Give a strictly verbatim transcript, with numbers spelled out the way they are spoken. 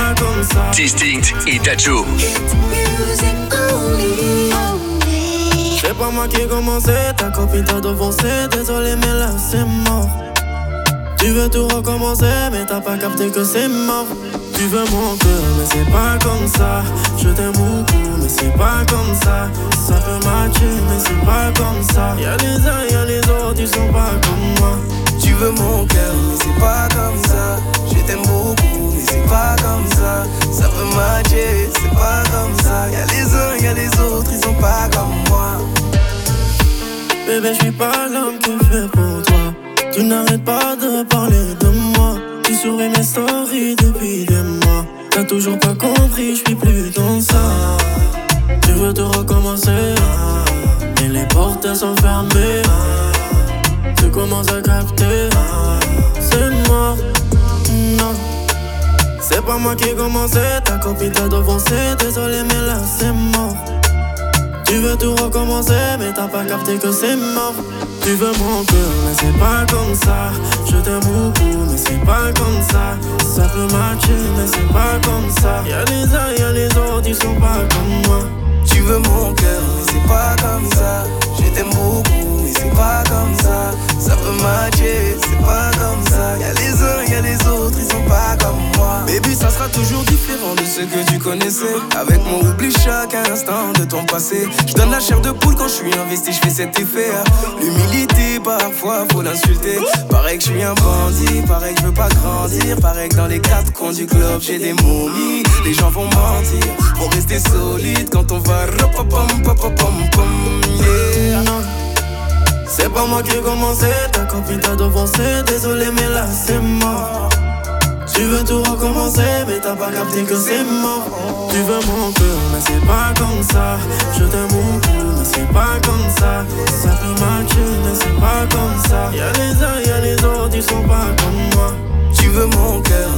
pas comme ça. Distinct et Dadju. C'est pas moi qui ai commencé, ta copine t'a devancé. Désolé mais là c'est mort. Tu veux tout recommencer mais t'as pas capté que c'est mort. Tu veux mon cœur mais c'est pas comme ça. Je t'aime beaucoup mais c'est pas comme ça. Ça peut matcher mais c'est pas comme ça. Y'a les uns y'a les autres ils sont pas comme moi. Tu veux mon cœur mais c'est pas comme ça. Je t'aime beaucoup mais c'est pas comme ça. Ça peut matcher c'est pas comme ça. Y'a les uns y'a les autres ils sont pas comme moi. Bébé je suis pas l'homme qui fait pour toi. Tu n'arrêtes pas de parler de moi. Tu surveilles mes stories depuis des mois. T'as toujours pas compris, je suis plus dans ça. Tu veux te recommencer, mais les portes elles sont fermées. Tu commences à capter, c'est mort. Non, c'est pas moi qui ai commencé. Ta copine t'a devancé. Désolé mais là c'est mort. Tu veux tout recommencer mais t'as pas capté que c'est mort. Tu veux mon cœur mais c'est pas comme ça. Je t'aime beaucoup mais c'est pas comme ça. Ça peut matcher mais c'est pas comme ça. Y'a les uns y'a les autres ils sont pas comme moi. Tu veux mon cœur mais c'est pas comme ça. Je t'aime beaucoup mais c'est pas comme ça. Ça peut matcher c'est pas comme ça. Y'a les uns y'a les autres ils sont pas comme moi. Baby ça sera toujours différent de ce que tu connaissais. Avec moi oublie chaque instant de ton passé. Je donne la chair de poule quand je suis investi. Je fais cet effet hein. L'humilité parfois faut l'insulter. Pareil que je suis un bandit. Pareil que je veux pas grandir. Pareil que dans les quatre coins du club j'ai des momies. Les gens vont mentir pour rester solide quand on va rapapam papapam pam yeah. C'est pas moi qui ai commencé, ta copine t'a devancé. Désolé mais là c'est mort. Tu veux tout recommencer mais t'as pas capté que c'est mort. Tu veux mon cœur mais c'est pas comme ça. Je t'aime beaucoup mais c'est pas comme ça. Ça peut matcher mais c'est pas comme ça. Y'a les uns y'a les autres ils sont pas comme moi. Tu veux mon cœur